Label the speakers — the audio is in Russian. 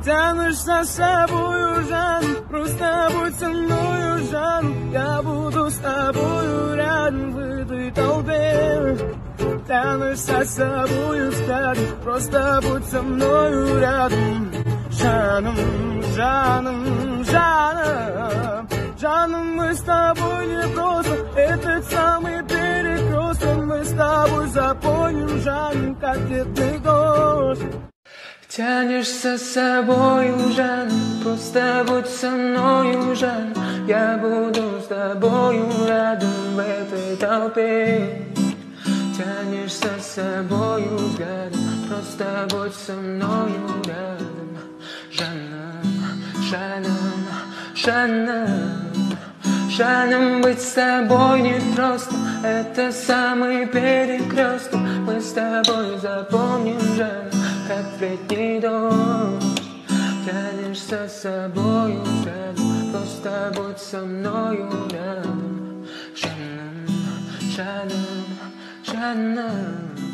Speaker 1: Тянешь за собою, Жан, просто будь со мною, Жан. Я буду с тобою рядом в этой толпе. Тянешь за собою взгляд, просто будь со мною рядом. Жаном, Жаном, Жаном, Жаном, мы с тобой не просто этот самый перекресток. Мы с тобой запомним, Жан, как бедный дождь. Тянешь за собой, Жан, просто будь со мною, Жан. Я буду с тобою рядом в этой толпе. Тянешь за собою взглядом, просто будь со мною рядом. Жаном, Жаном, Жаном, Жаном, быть с тобой не просто, это самый перекресток. Мы с тобой запомним, Жан, как летний дождь. Тянешь за собою взглядом, просто будь со мною рядом. Жаном, Жаном, Жаном.